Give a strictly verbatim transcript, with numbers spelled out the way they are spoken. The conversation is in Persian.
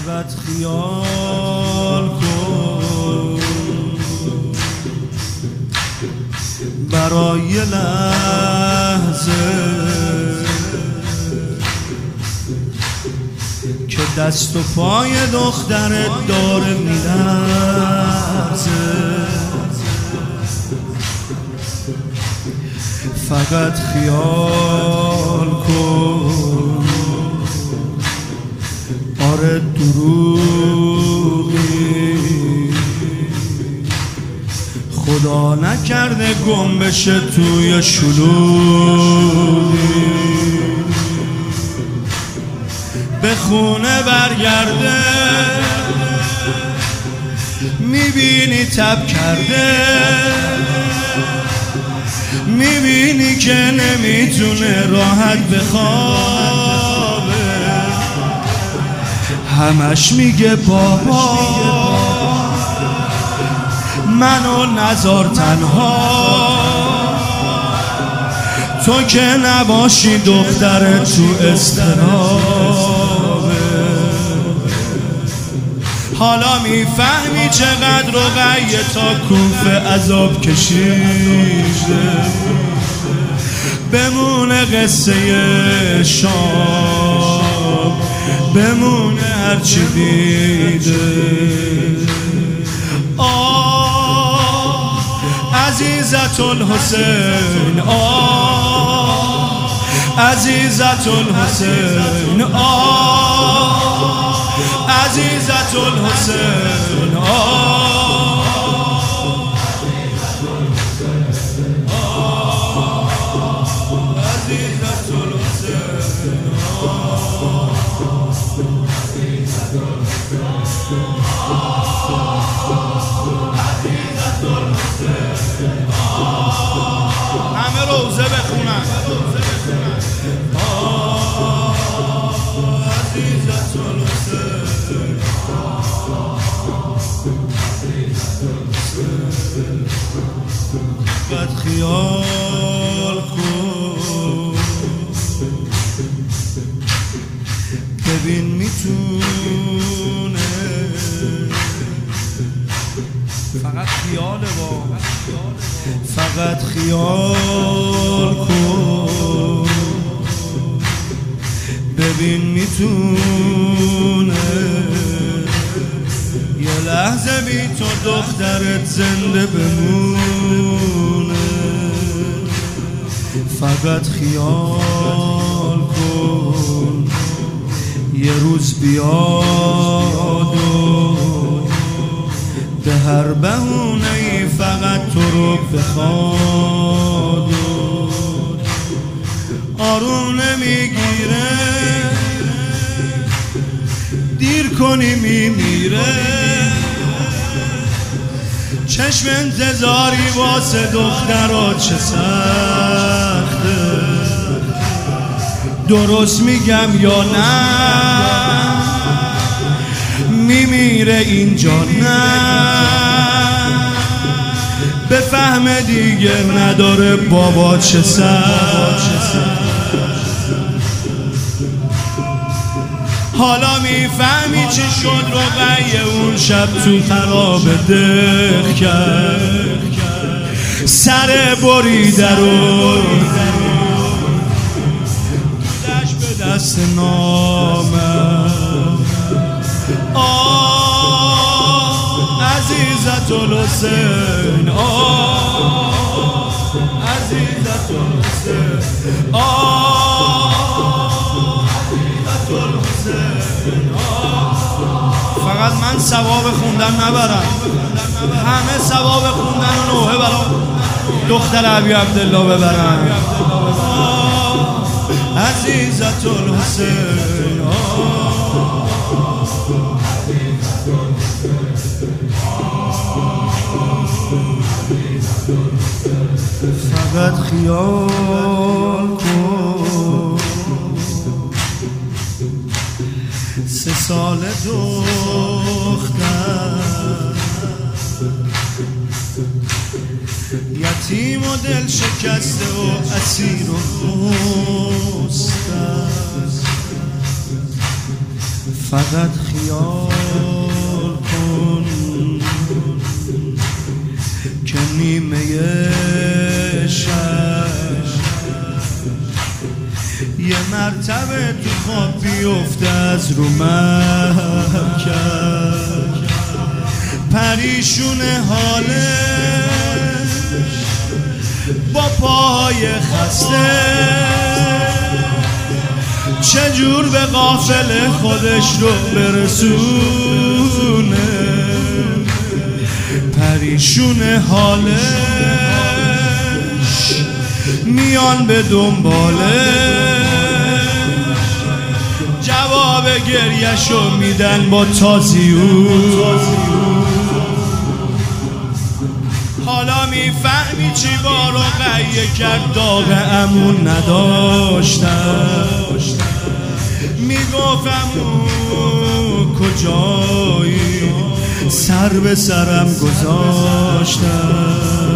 فقط خیال کن برای لحظه که دست و پای دخترت داره میلرزه. فقط خیال کن آره دروغی خدا نکرده گم بشه توی شلوغی، به خونه برگرده میبینی تب کرده، میبینی که نمیتونه راحت بخوابه، همش میگه بابا منو نذار تنها، تو که نباشی دختر تو اضطرابه. حالا میفهمی چقدر رقیه تا کوفه عذاب کشیده، بمونه قصه شام بمونه هرچی دیده. آه عزیزت الحسین، آه عزیزت الحسین، آه عزیزت الحسین، آه عزیزت الحسین، همه روزه بخونن. عزیزت الحسین، فقط خیال کن ببین میتونه، فقط خیاله با فقط خیال کن ببین میتونه یه لحظه بی تو دخترت زنده بمونه. فقط خیال کن یه روز بیاد و به هر بهونه‌ای فقط تو رو بخواد و آروم نمیگیره، دیر کنی میمیره. چشم انتظاری واسه دخترها چه سخته، درست میگم یا نه؟ میمیره اینجا نه، بفهمه دیگه نداره بابا چه سخته. حالا میفهمی چی شد رقیه اون شب تو خراب دق کرد، سر بریده رو دشت به دست نامه. آه عزیزت الحسین، آه عزیزت الحسین، آه عزیزت الحسین. فقط من ثواب خوندن نبرم، همه ثواب خوندن و نوحه برای دختر ابی عبدالله ببرم. عزیزت الحسین، فقط خیال کن سه سال دختر یتیم و دل شکسته و اسیر و خسته، فقط خیال کن که نیمه شب یه مرتبه تو خواب بیفته از رو مرکب، پریشون حالش با پای خسته چجور به قافله خودش رو برسونه، پریشون حالش میان به دنباله، جواب گریه‌شو میدن با تازیون. حالا میفهمی چی بارو قیه کرد، داغ امون نداشتم، میگفتم او کجایی، سر به سرم گذاشتم.